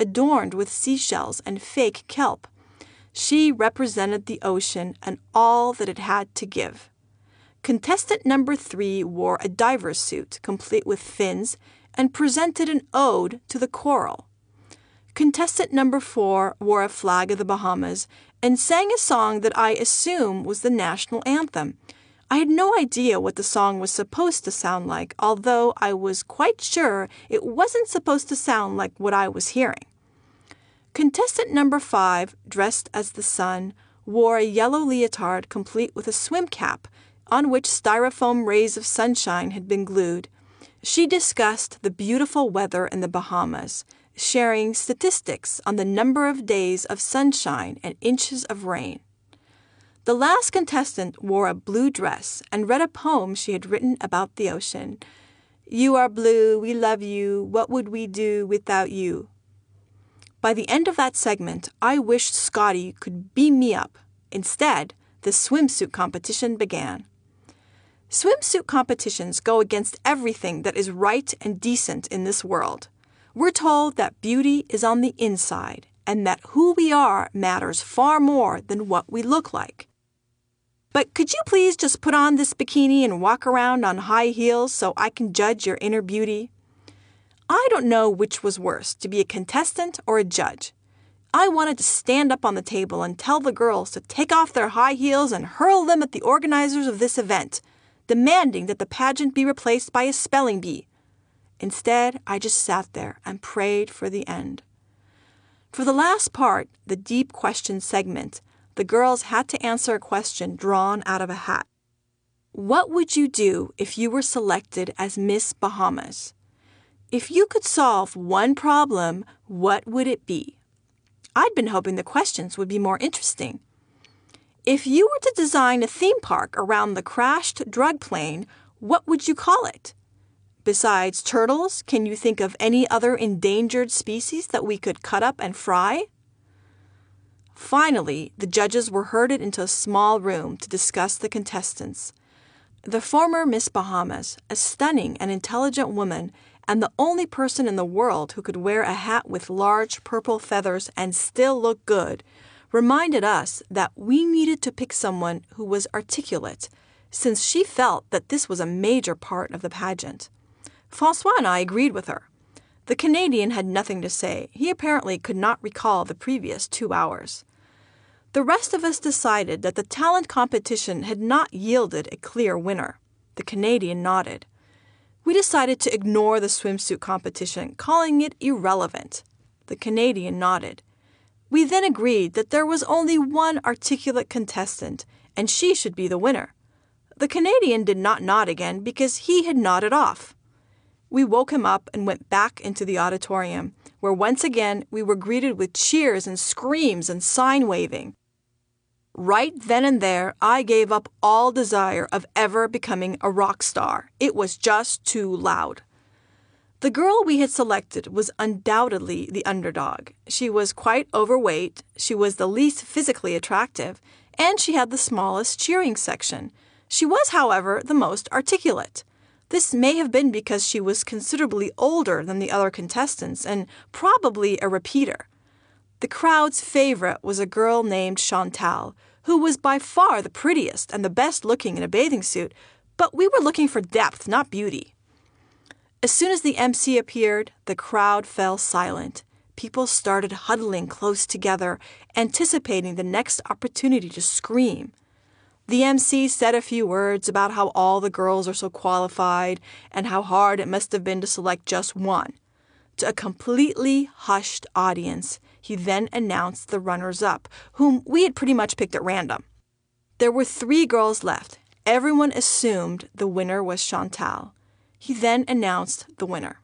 adorned with seashells and fake kelp. She represented the ocean and all that it had to give. Contestant number 3 wore a diver's suit, complete with fins, and presented an ode to the coral. Contestant number 4 wore a flag of the Bahamas and sang a song that I assume was the national anthem. I had no idea what the song was supposed to sound like, although I was quite sure it wasn't supposed to sound like what I was hearing. Contestant number 5, dressed as the sun, wore a yellow leotard complete with a swim cap on which styrofoam rays of sunshine had been glued. She discussed the beautiful weather in the Bahamas, sharing statistics on the number of days of sunshine and inches of rain. The last contestant wore a blue dress and read a poem she had written about the ocean. "You are blue, we love you, what would we do without you?" By the end of that segment, I wished Scotty could beam me up. Instead, the swimsuit competition began. Swimsuit competitions go against everything that is right and decent in this world. We're told that beauty is on the inside and that who we are matters far more than what we look like. But could you please just put on this bikini and walk around on high heels so I can judge your inner beauty? I don't know which was worse, to be a contestant or a judge. I wanted to stand up on the table and tell the girls to take off their high heels and hurl them at the organizers of this event, demanding that the pageant be replaced by a spelling bee. Instead, I just sat there and prayed for the end. For the last part, the deep question segment, the girls had to answer a question drawn out of a hat. What would you do if you were selected as Miss Bahamas? If you could solve one problem, what would it be? I'd been hoping the questions would be more interesting. If you were to design a theme park around the crashed drug plane, what would you call it? Besides turtles, can you think of any other endangered species that we could cut up and fry? Finally, the judges were herded into a small room to discuss the contestants. The former Miss Bahamas, a stunning and intelligent woman, and the only person in the world who could wear a hat with large purple feathers and still look good, reminded us that we needed to pick someone who was articulate, since she felt that this was a major part of the pageant. Francois and I agreed with her. The Canadian had nothing to say. He apparently could not recall the previous 2 hours. The rest of us decided that the talent competition had not yielded a clear winner. The Canadian nodded. We decided to ignore the swimsuit competition, calling it irrelevant. The Canadian nodded. We then agreed that there was only one articulate contestant, and she should be the winner. The Canadian did not nod again because he had nodded off. We woke him up and went back into the auditorium, where once again we were greeted with cheers and screams and sign-waving. Right then and there, I gave up all desire of ever becoming a rock star. It was just too loud. The girl we had selected was undoubtedly the underdog. She was quite overweight, she was the least physically attractive, and she had the smallest cheering section. She was, however, the most articulate. This may have been because she was considerably older than the other contestants and probably a repeater. The crowd's favorite was a girl named Chantal, who was by far the prettiest and the best looking in a bathing suit, but we were looking for depth, not beauty. As soon as the MC appeared, the crowd fell silent. People started huddling close together, anticipating the next opportunity to scream. The MC said a few words about how all the girls are so qualified and how hard it must have been to select just one. To a completely hushed audience, he then announced the runners-up, whom we had pretty much picked at random. There were 3 girls left. Everyone assumed the winner was Chantal. He then announced the winner.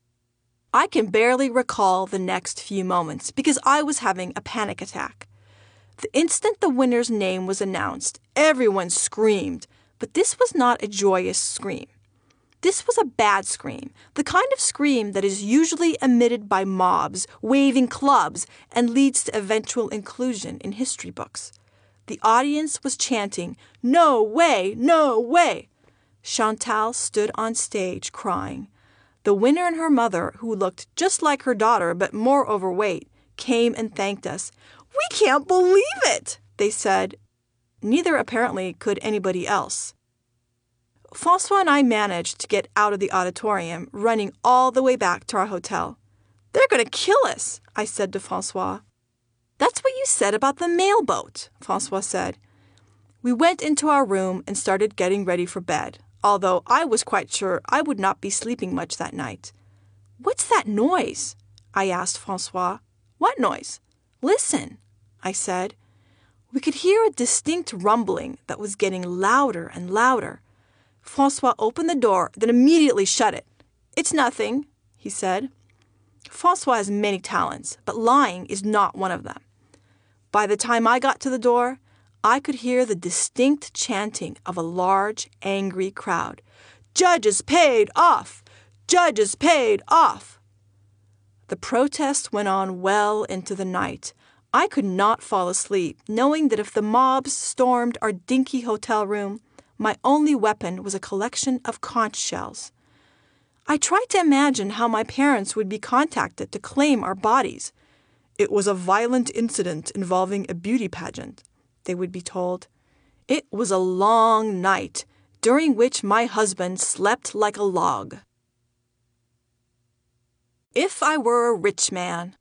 I can barely recall the next few moments because I was having a panic attack. The instant the winner's name was announced, everyone screamed, but this was not a joyous scream. This was a bad scream, the kind of scream that is usually emitted by mobs waving clubs and leads to eventual inclusion in history books. The audience was chanting, "No way, no way!" Chantal stood on stage crying. The winner and her mother, who looked just like her daughter but more overweight, came and thanked us. "We can't believe it," they said. Neither apparently could anybody else. François and I managed to get out of the auditorium, running all the way back to our hotel. "They're going to kill us," I said to François. "That's what you said about the mailboat," François said. We went into our room and started getting ready for bed, although I was quite sure I would not be sleeping much that night. "What's that noise?" I asked François. "What noise?" "Listen," I said. We could hear a distinct rumbling that was getting louder and louder. François opened the door, then immediately shut it. "It's nothing," he said. François has many talents, but lying is not one of them. By the time I got to the door, I could hear the distinct chanting of a large, angry crowd. "Judges paid off! Judges paid off!" The protest went on well into the night. I could not fall asleep, knowing that if the mobs stormed our dinky hotel room, my only weapon was a collection of conch shells. I tried to imagine how my parents would be contacted to claim our bodies. "It was a violent incident involving a beauty pageant," they would be told. It was a long night, during which my husband slept like a log. If I were a rich man.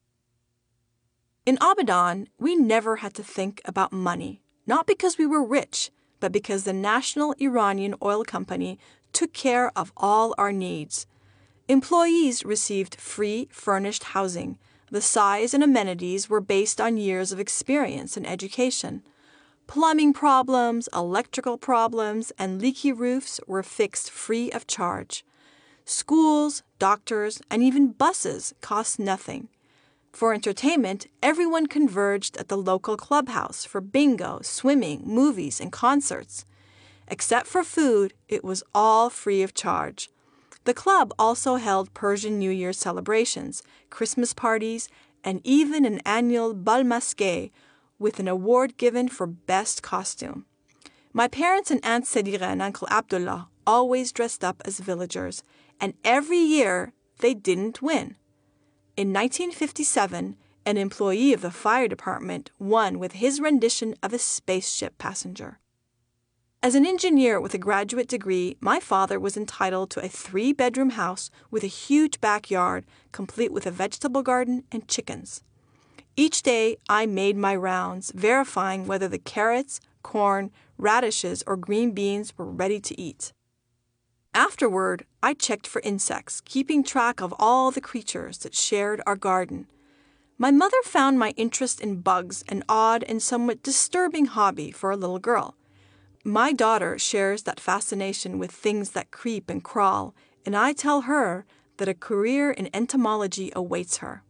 In Abadan, we never had to think about money, not because we were rich, but because the National Iranian Oil Company took care of all our needs. Employees received free furnished housing. The size and amenities were based on years of experience and education. Plumbing problems, electrical problems, and leaky roofs were fixed free of charge. Schools, doctors, and even buses cost nothing. For entertainment, everyone converged at the local clubhouse for bingo, swimming, movies, and concerts. Except for food, it was all free of charge. The club also held Persian New Year celebrations, Christmas parties, and even an annual bal masqué with an award given for best costume. My parents and Aunt Sedira and Uncle Abdullah always dressed up as villagers, and every year they didn't win. In 1957, an employee of the fire department won with his rendition of a spaceship passenger. As an engineer with a graduate degree, my father was entitled to a 3-bedroom house with a huge backyard, complete with a vegetable garden and chickens. Each day, I made my rounds, verifying whether the carrots, corn, radishes, or green beans were ready to eat. Afterward, I checked for insects, keeping track of all the creatures that shared our garden. My mother found my interest in bugs an odd and somewhat disturbing hobby for a little girl. My daughter shares that fascination with things that creep and crawl, and I tell her that a career in entomology awaits her.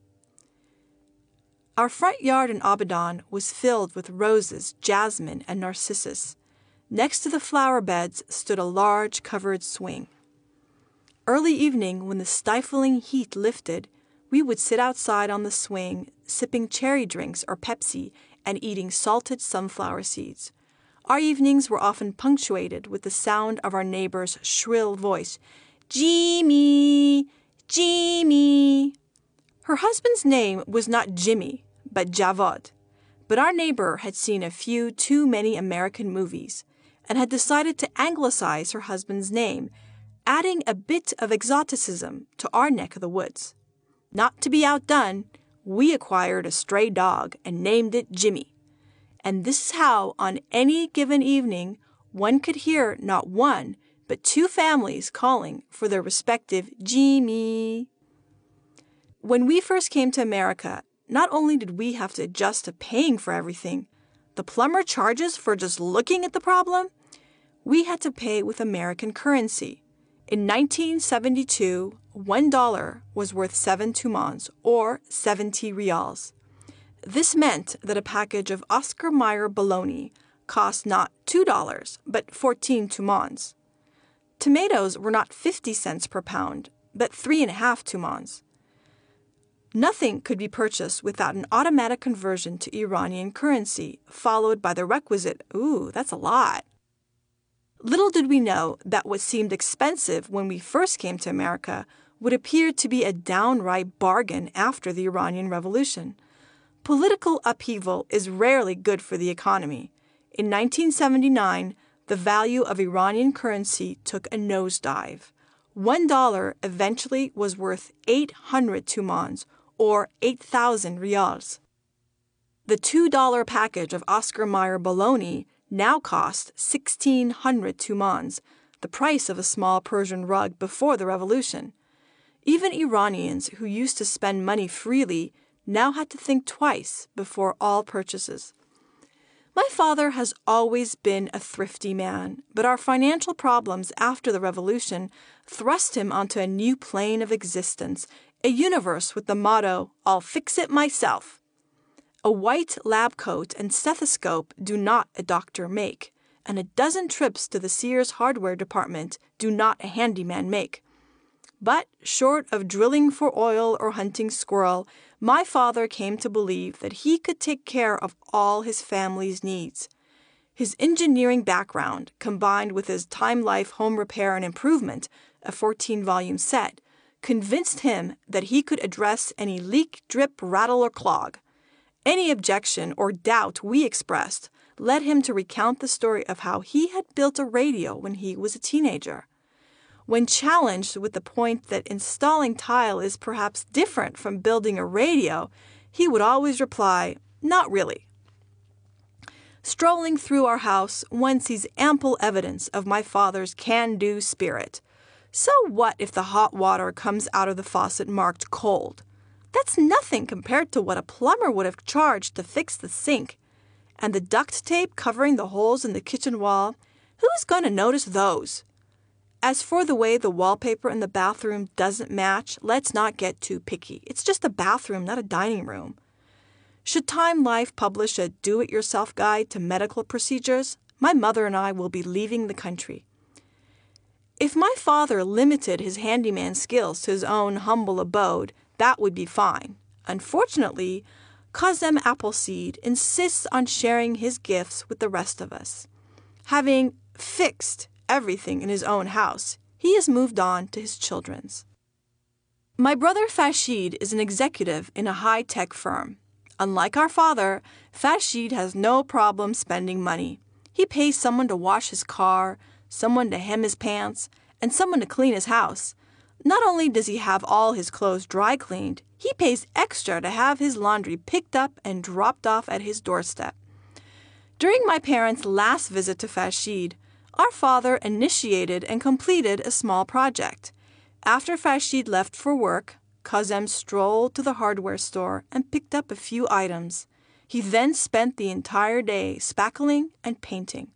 Our front yard in Abadan was filled with roses, jasmine, and narcissus. Next to the flower beds stood a large covered swing. Early evening, when the stifling heat lifted, we would sit outside on the swing, sipping cherry drinks or Pepsi and eating salted sunflower seeds. Our evenings were often punctuated with the sound of our neighbor's shrill voice, "Jimmy! Jimmy!" Her husband's name was not Jimmy, but Javad. But our neighbor had seen a few too many American movies and had decided to anglicize her husband's name, adding a bit of exoticism to our neck of the woods. Not to be outdone, we acquired a stray dog and named it Jimmy. And this is how, on any given evening, one could hear not one, but 2 families calling for their respective Jimmy. When we first came to America, not only did we have to adjust to paying for everything, the plumber charges for just looking at the problem, we had to pay with American currency. In 1972, $1 was worth 7 tumans, or 70 rials. This meant that a package of Oscar Mayer bologna cost not $2, but 14 tumans. Tomatoes were not 50 cents per pound, but 3.5 tumans. Nothing could be purchased without an automatic conversion to Iranian currency, followed by the requisite, "Ooh, that's a lot." Little did we know that what seemed expensive when we first came to America would appear to be a downright bargain after the Iranian Revolution. Political upheaval is rarely good for the economy. In 1979, the value of Iranian currency took a nosedive. $1 eventually was worth 800 tumans, or 8,000 rials. The $2 package of Oscar Mayer bologna now cost 1,600 tumans, the price of a small Persian rug before the revolution. Even Iranians who used to spend money freely now had to think twice before all purchases. My father has always been a thrifty man, but our financial problems after the revolution thrust him onto a new plane of existence, a universe with the motto, "I'll fix it myself." A white lab coat and stethoscope do not a doctor make, and a dozen trips to the Sears hardware department do not a handyman make. But short of drilling for oil or hunting squirrel, my father came to believe that he could take care of all his family's needs. His engineering background, combined with his Time Life Home Repair and Improvement, a 14-volume set, convinced him that he could address any leak, drip, rattle, or clog. Any objection or doubt we expressed led him to recount the story of how he had built a radio when he was a teenager. When challenged with the point that installing tile is perhaps different from building a radio, he would always reply, "Not really." Strolling through our house, one sees ample evidence of my father's can-do spirit. So what if the hot water comes out of the faucet marked cold? That's nothing compared to what a plumber would have charged to fix the sink. And the duct tape covering the holes in the kitchen wall, who's going to notice those? As for the way the wallpaper in the bathroom doesn't match, let's not get too picky. It's just a bathroom, not a dining room. Should Time Life publish a do-it-yourself guide to medical procedures, my mother and I will be leaving the country. If my father limited his handyman skills to his own humble abode, that would be fine. Unfortunately, Kazem Appleseed insists on sharing his gifts with the rest of us. Having fixed everything in his own house, he has moved on to his children's. My brother Fashid is an executive in a high-tech firm. Unlike our father, Fashid has no problem spending money. He pays someone to wash his car, someone to hem his pants, and someone to clean his house. Not only does he have all his clothes dry cleaned, he pays extra to have his laundry picked up and dropped off at his doorstep. During my parents' last visit to Fashid, our father initiated and completed a small project. After Fashid left for work, Kazem strolled to the hardware store and picked up a few items. He then spent the entire day spackling and painting.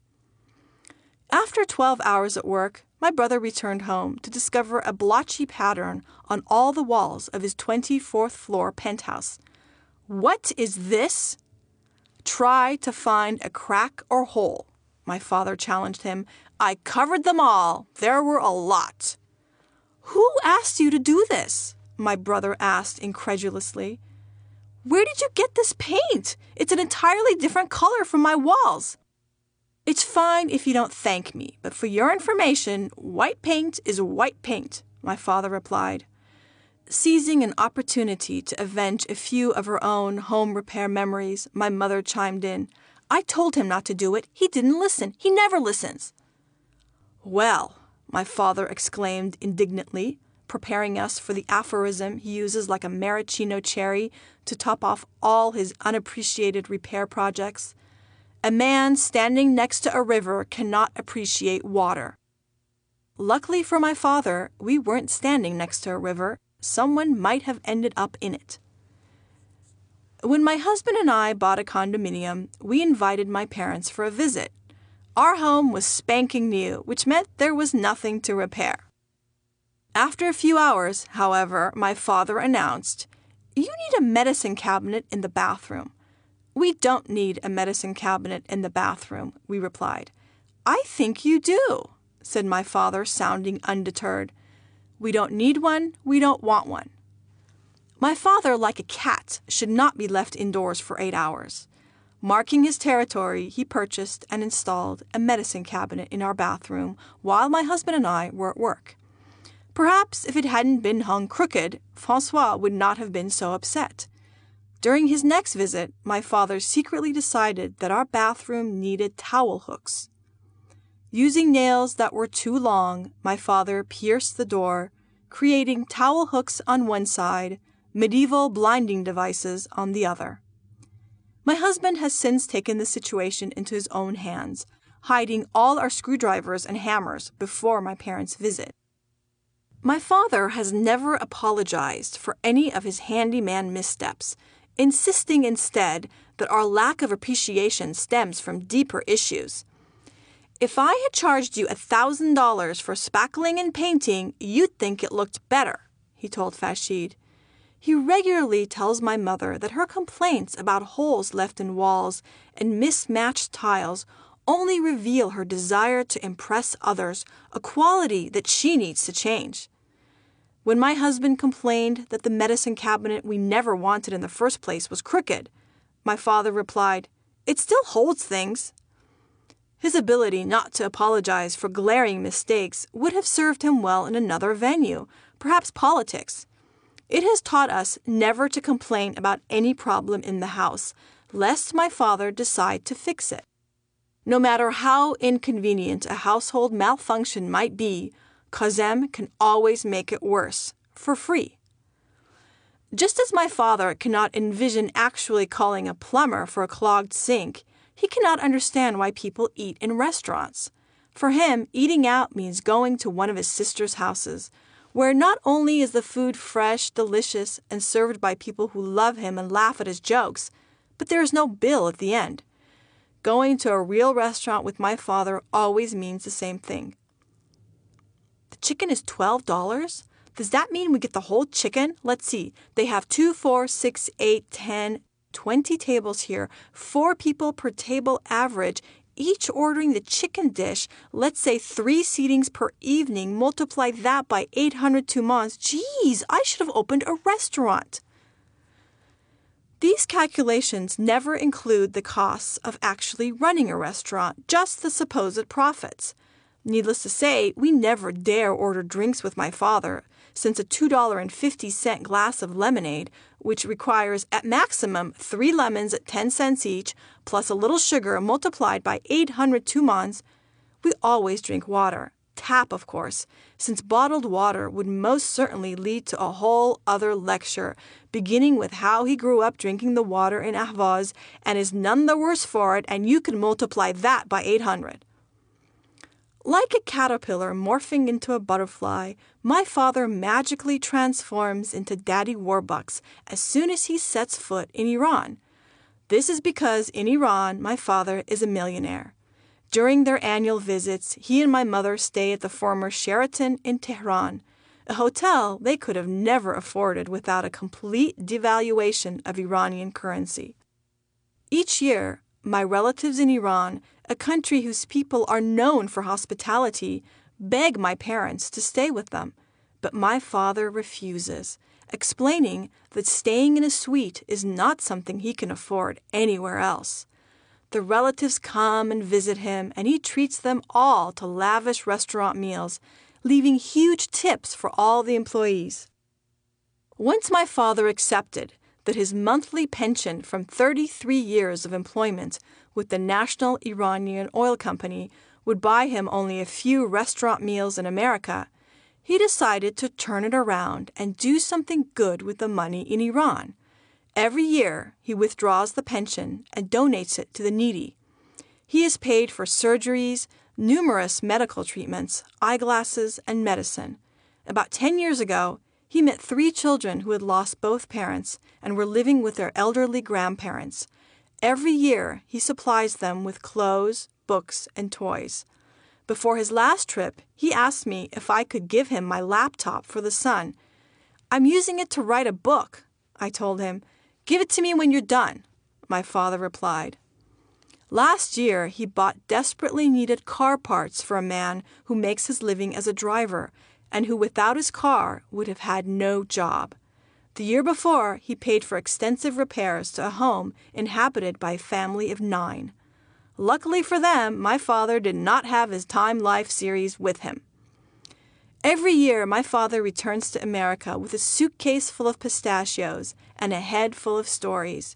After 12 hours at work, my brother returned home to discover a blotchy pattern on all the walls of his 24th floor penthouse. "What is this?" "Try to find a crack or hole," my father challenged him. "I covered them all. There were a lot." "Who asked you to do this?" my brother asked incredulously. "Where did you get this paint? It's an entirely different color from my walls." "It's fine if you don't thank me, but for your information, white paint is white paint," my father replied. Seizing an opportunity to avenge a few of her own home repair memories, my mother chimed in, "I told him not to do it. He didn't listen. He never listens." "Well," my father exclaimed indignantly, preparing us for the aphorism he uses like a maraschino cherry to top off all his unappreciated repair projects, "a man standing next to a river cannot appreciate water." Luckily for my father, we weren't standing next to a river. Someone might have ended up in it. When my husband and I bought a condominium, we invited my parents for a visit. Our home was spanking new, which meant there was nothing to repair. After a few hours, however, my father announced, "You need a medicine cabinet in the bathroom." "We don't need a medicine cabinet in the bathroom," we replied. "I think you do," said my father, sounding undeterred. "We don't need one, we don't want one." My father, like a cat, should not be left indoors for 8 hours. Marking his territory, he purchased and installed a medicine cabinet in our bathroom while my husband and I were at work. Perhaps if it hadn't been hung crooked, François would not have been so upset. During his next visit, my father secretly decided that our bathroom needed towel hooks. Using nails that were too long, my father pierced the door, creating towel hooks on one side, medieval blinding devices on the other. My husband has since taken the situation into his own hands, hiding all our screwdrivers and hammers before my parents' visit. My father has never apologized for any of his handyman missteps, insisting instead that our lack of appreciation stems from deeper issues. If I had charged you $1,000 for spackling and painting, you'd think it looked better, he told Fashid. He regularly tells my mother that her complaints about holes left in walls and mismatched tiles only reveal her desire to impress others, a quality that she needs to change. When my husband complained that the medicine cabinet we never wanted in the first place was crooked, my father replied, "It still holds things." His ability not to apologize for glaring mistakes would have served him well in another venue, perhaps politics. It has taught us never to complain about any problem in the house, lest my father decide to fix it. No matter how inconvenient a household malfunction might be, Kazem can always make it worse, for free. Just as my father cannot envision actually calling a plumber for a clogged sink, he cannot understand why people eat in restaurants. For him, eating out means going to one of his sister's houses, where not only is the food fresh, delicious, and served by people who love him and laugh at his jokes, but there is no bill at the end. Going to a real restaurant with my father always means the same thing. The chicken is $12? Does that mean we get the whole chicken? Let's see. They have 2, 4, 6, 8, 10, 20 tables here. 4 people per table average, each ordering the chicken dish. Let's say 3 seatings per evening. Multiply that by 800 tumans. Geez, I should have opened a restaurant. These calculations never include the costs of actually running a restaurant, just the supposed profits. Needless to say, we never dare order drinks with my father, since a $2.50 glass of lemonade, which requires at maximum 3 lemons at 10 cents each, plus a little sugar multiplied by 800 tumans, we always drink water. Tap, of course, since bottled water would most certainly lead to a whole other lecture, beginning with how he grew up drinking the water in Ahvaz and is none the worse for it, and you can multiply that by 800. Like a caterpillar morphing into a butterfly, my father magically transforms into Daddy Warbucks as soon as he sets foot in Iran. This is because in Iran, my father is a millionaire. During their annual visits, he and my mother stay at the former Sheraton in Tehran, a hotel they could have never afforded without a complete devaluation of Iranian currency. Each year, my relatives in Iran, a country whose people are known for hospitality, beg my parents to stay with them, but my father refuses, explaining that staying in a suite is not something he can afford anywhere else. The relatives come and visit him, and he treats them all to lavish restaurant meals, leaving huge tips for all the employees. Once my father accepted that his monthly pension from 33 years of employment with the National Iranian Oil Company would buy him only a few restaurant meals in America, he decided to turn it around and do something good with the money in Iran. Every year, he withdraws the pension and donates it to the needy. He is paid for surgeries, numerous medical treatments, eyeglasses, and medicine. About 10 years ago, he met 3 children who had lost both parents and were living with their elderly grandparents. Every year, he supplies them with clothes, books, and toys. Before his last trip, he asked me if I could give him my laptop for the son. "I'm using it to write a book," I told him. "Give it to me when you're done," my father replied. Last year, he bought desperately needed car parts for a man who makes his living as a driver and who without his car would have had no job. The year before, he paid for extensive repairs to a home inhabited by a family of 9. Luckily for them, my father did not have his Time Life series with him. Every year my father returns to America with a suitcase full of pistachios and a head full of stories.